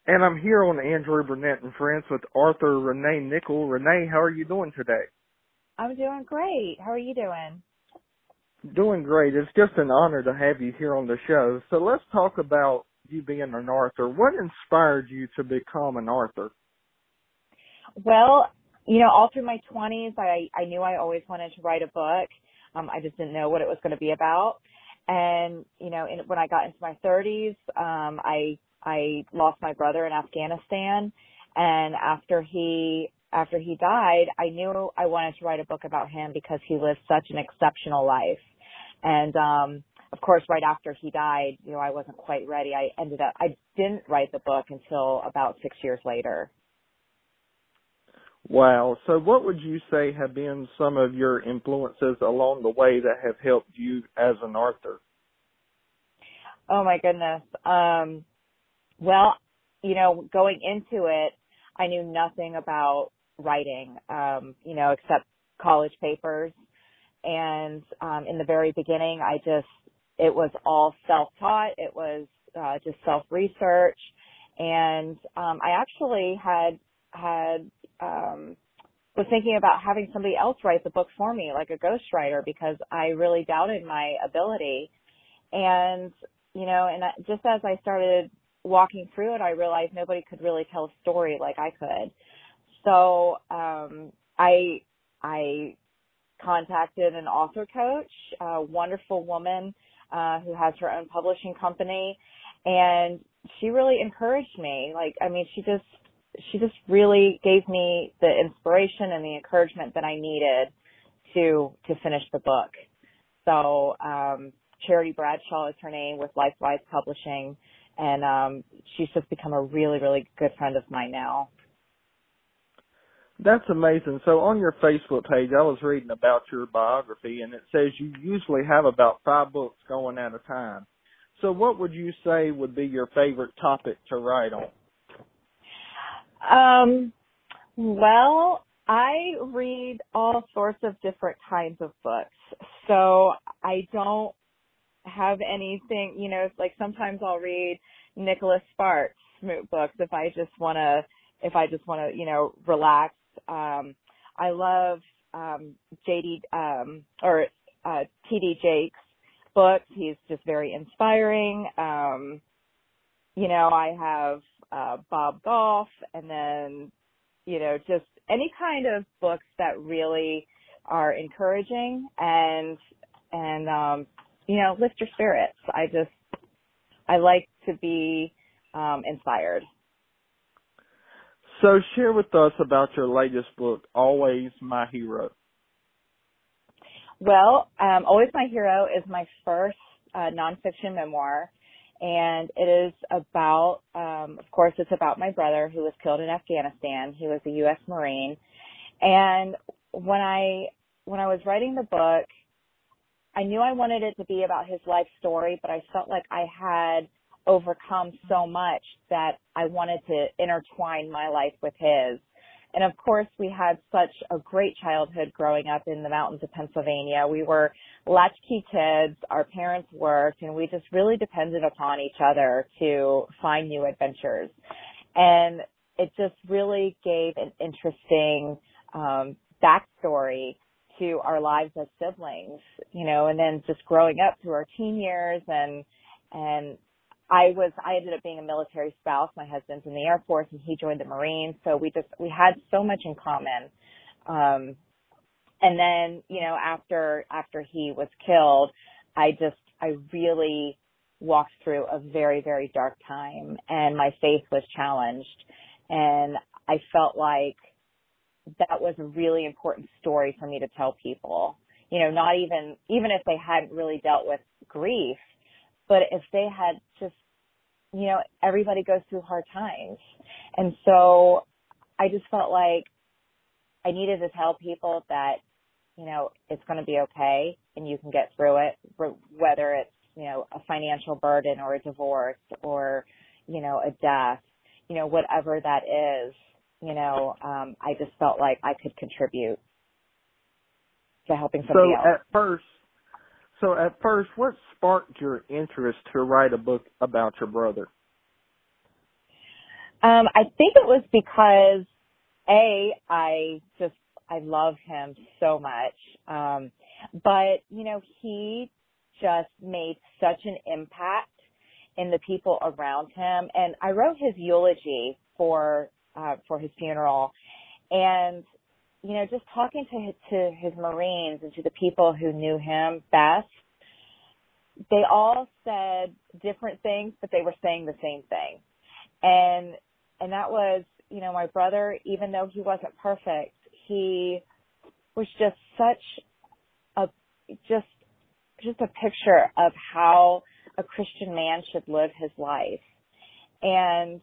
And I'm here on Andrew Burnett and Friends with Arthur Renee Nickel. Renee, how are you doing today? I'm doing great. How are you doing? Doing great. It's just an honor to have you here on the show. So let's talk about you being an author. What inspired you to become an author? Well, all through my 20s, I knew I always wanted to write a book. I just didn't know what it was going to be about. And, when I got into my 30s, I lost my brother in Afghanistan. And after he died, I knew I wanted to write a book about him because he lived such an exceptional life. And, of course, right after he died, I wasn't quite ready. I didn't write the book until about 6 years later. Wow. So what would you say have been some of your influences along the way that have helped you as an author? Oh my goodness. Well, going into it, I knew nothing about writing, except college papers. And, in the very beginning, it was all self-taught. It was, just self-research. And, I actually was thinking about having somebody else write the book for me, like a ghostwriter, because I really doubted my ability. And, just as I started walking through it, I realized nobody could really tell a story like I could. So, I contacted an author coach, a wonderful woman, who has her own publishing company, and she really encouraged me. She just really gave me the inspiration and the encouragement that I needed to finish the book. So, Charity Bradshaw is her name with LifeWise Publishing, and she's just become a really, really good friend of mine now. That's amazing. So on your Facebook page, I was reading about your biography, and it says you usually have about 5 books going at a time. So what would you say would be your favorite topic to write on? Well, I read all sorts of different kinds of books. So I don't have anything, like sometimes I'll read Nicholas Sparks books if I just want to, relax. I love, T.D. Jakes' books. He's just very inspiring. I have, Bob Goff, and then, just any kind of books that really are encouraging and lift your spirits. I like to be, inspired. So share with us about your latest book, Always My Hero. Well, Always My Hero is my first nonfiction memoir, and it is about, of course, it's about my brother who was killed in Afghanistan. He was a U.S. Marine, and when I was writing the book, I knew I wanted it to be about his life story, but I felt like I had overcome so much that I wanted to intertwine my life with his. And of course, we had such a great childhood growing up in the mountains of Pennsylvania. We were latchkey kids. Our parents worked, and we just really depended upon each other to find new adventures. And it just really gave an interesting backstory to our lives as siblings, and then just growing up through our teen years, and I ended up being a military spouse. My husband's in the Air Force and he joined the Marines. So we had so much in common. And then, after he was killed, I really walked through a very, very dark time, and my faith was challenged. And I felt like that was a really important story for me to tell people, not even if they hadn't really dealt with grief, but if they had just, everybody goes through hard times. And so I just felt like I needed to tell people that, it's going to be okay and you can get through it, whether it's, a financial burden or a divorce or, a death, whatever that is, I just felt like I could contribute to helping somebody else. So at first, what sparked your interest to write a book about your brother? I think it was because I love him so much. But, he just made such an impact in the people around him. And I wrote his eulogy for his funeral. And, just talking to his Marines and to the people who knew him best, they all said different things, but they were saying the same thing. And that was, my brother, even though he wasn't perfect, he was just just a picture of how a Christian man should live his life. And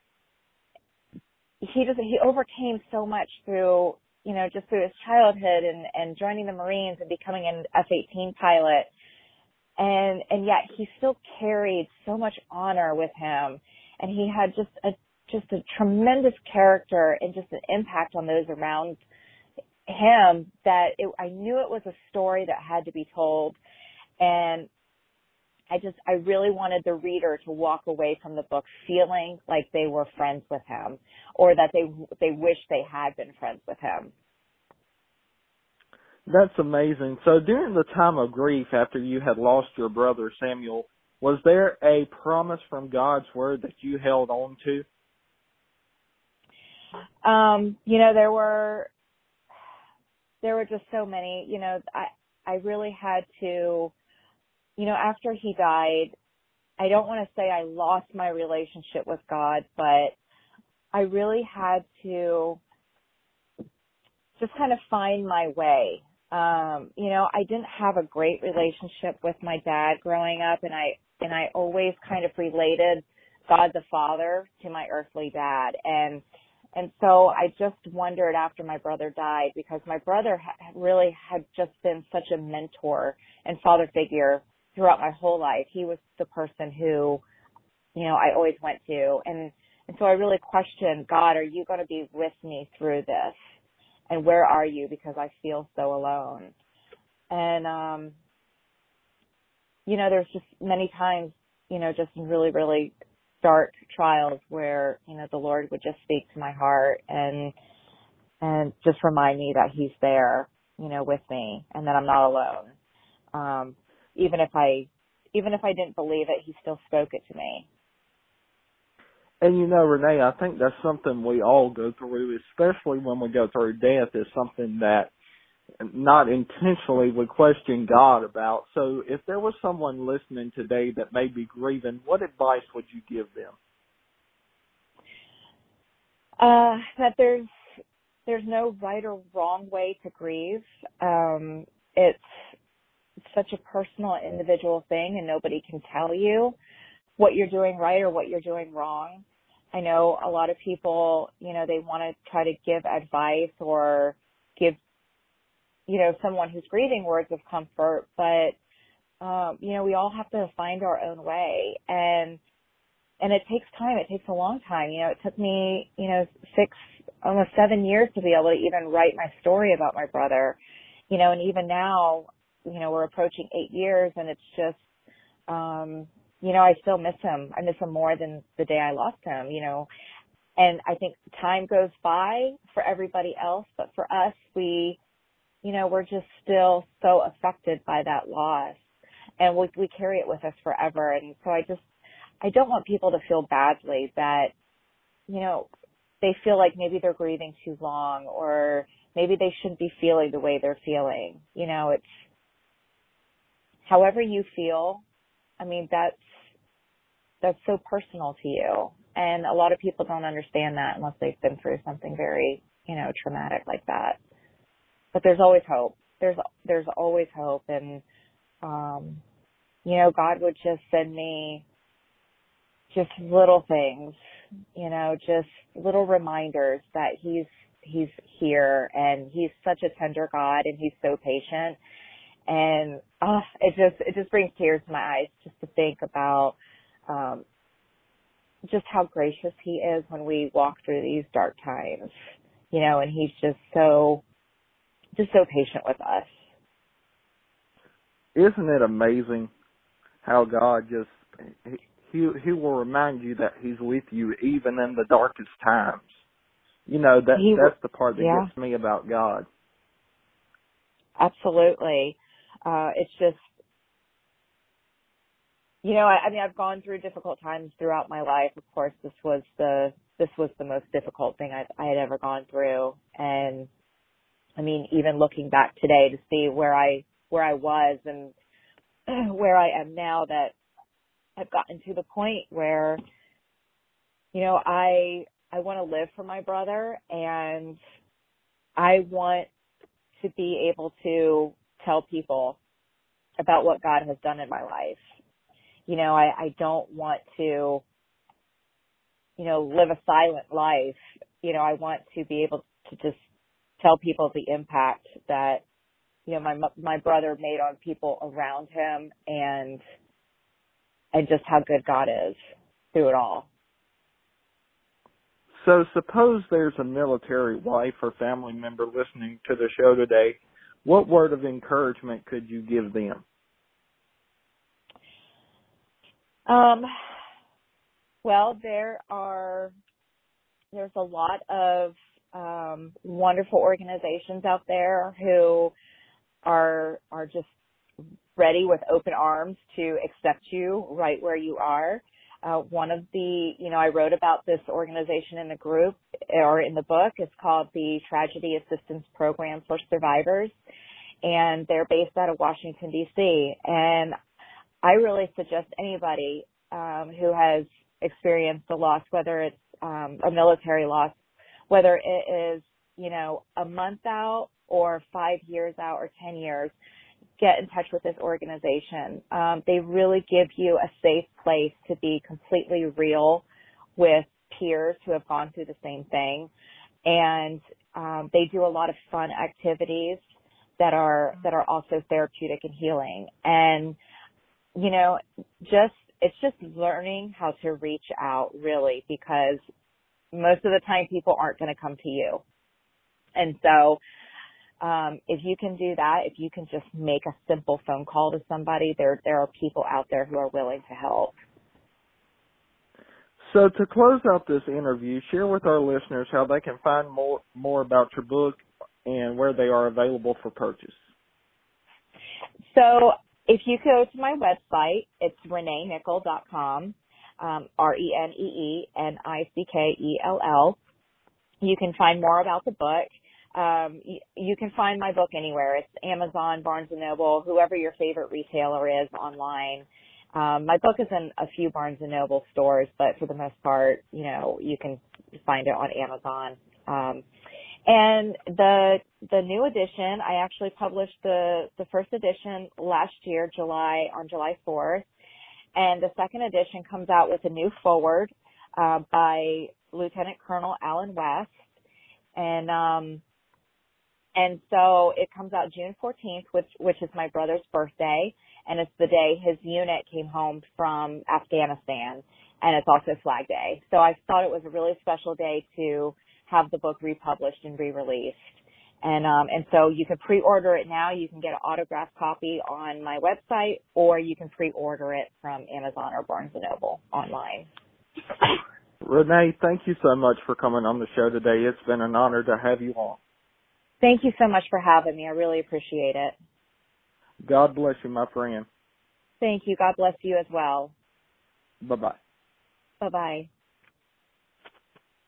he overcame so much through, just through his childhood and joining the Marines and becoming an F-18 pilot. And yet he still carried so much honor with him. And he had just a tremendous character and just an impact on those around him that I knew it was a story that had to be told. And I really wanted the reader to walk away from the book feeling like they were friends with him, or that they wish they had been friends with him. That's amazing. So during the time of grief after you had lost your brother Samuel, was there a promise from God's word that you held on to? There were just so many. I really had to, after he died, I don't want to say I lost my relationship with God, but I really had to just kind of find my way. I didn't have a great relationship with my dad growing up, and I always kind of related God the Father to my earthly dad. And so I just wondered after my brother died, because my brother really had just been such a mentor and father figure throughout my whole life. He was the person who, I always went to. And so I really questioned, God, are you going to be with me through this? And where are you? Because I feel so alone. And, there's just many times, just really, really dark trials where, the Lord would just speak to my heart and just remind me that he's there, with me, and that I'm not alone. Even if I didn't believe it, he still spoke it to me. And Renee, I think that's something we all go through, especially when we go through death, is something that not intentionally we question God about. So if there was someone listening today that may be grieving, what advice would you give them? That there's no right or wrong way to grieve. It's such a personal, individual thing, and nobody can tell you what you're doing right or what you're doing wrong. I know a lot of people, they want to try to give advice or give, someone who's grieving words of comfort, but, we all have to find our own way. And it takes time. It takes a long time. It took me, almost 7 years to be able to even write my story about my brother, and even now, we're approaching 8 years, and it's just, I still miss him. I miss him more than the day I lost him, and I think time goes by for everybody else, but for us, we're just still so affected by that loss, and we carry it with us forever. And so I don't want people to feel badly that, they feel like maybe they're grieving too long, or maybe they shouldn't be feeling the way they're feeling. It's however you feel. I mean, that's so personal to you. And a lot of people don't understand that unless they've been through something very, traumatic like that. But there's always hope. There's always hope. And, God would just send me just little things, just little reminders that he's here, and he's such a tender God, and he's so patient. And it just brings tears to my eyes just to think about just how gracious he is when we walk through these dark times, and he's just so patient with us. Isn't it amazing how God He will remind you that He's with you even in the darkest times. You know, that's the part that gets me about God. Absolutely. It's just, you know, I mean, I've gone through difficult times throughout my life. Of course, this was the most difficult thing I had ever gone through. And I mean, even looking back today to see where I was and where I am now, that I've gotten to the point where, you know, I want to live for my brother, and I want to be able to tell people about what God has done in my life. You know, I don't want to, you know, live a silent life. You know, I want to be able to just tell people the impact that, you know, my brother made on people around him, and just how good God is through it all. So suppose there's a military wife or family member listening to the show today. What word of encouragement could you give them? Well, there's a lot of wonderful organizations out there who are just ready with open arms to accept you right where you are. One of the, you know, I wrote about this organization in the group or in the book. It's called the Tragedy Assistance Program for Survivors, and they're based out of Washington, D.C. And I really suggest anybody who has experienced a loss, whether it's a military loss, whether it is, you know, a month out or 5 years out or 10 years, get in touch with this organization. They really give you a safe place to be completely real with peers who have gone through the same thing. And they do a lot of fun activities that are also therapeutic and healing. And, you know, it's just learning how to reach out, really, because most of the time people aren't going to come to you. And so if you can do that, if you can just make a simple phone call to somebody, there are people out there who are willing to help. So to close out this interview, share with our listeners how they can find more about your book and where they are available for purchase. So if you go to my website, it's ReneeNickell.com, ReneeNickell. You can find more about the book. You can find my book anywhere. It's Amazon, Barnes & Noble, whoever your favorite retailer is online. My book is in a few Barnes & Noble stores, but for the most part, you know, you can find it on Amazon. And the new edition, I actually published the first edition last year, on July 4th. And the second edition comes out with a new foreword, by Lieutenant Colonel Alan West. And so it comes out June 14th, which is my brother's birthday, and it's the day his unit came home from Afghanistan, and it's also Flag Day. So I thought it was a really special day to have the book republished and re-released. And so you can pre-order it now. You can get an autographed copy on my website, or you can pre-order it from Amazon or Barnes & Noble online. Renee, thank you so much for coming on the show today. It's been an honor to have you on. Thank you so much for having me. I really appreciate it. God bless you, my friend. Thank you. God bless you as well. Bye-bye. Bye-bye.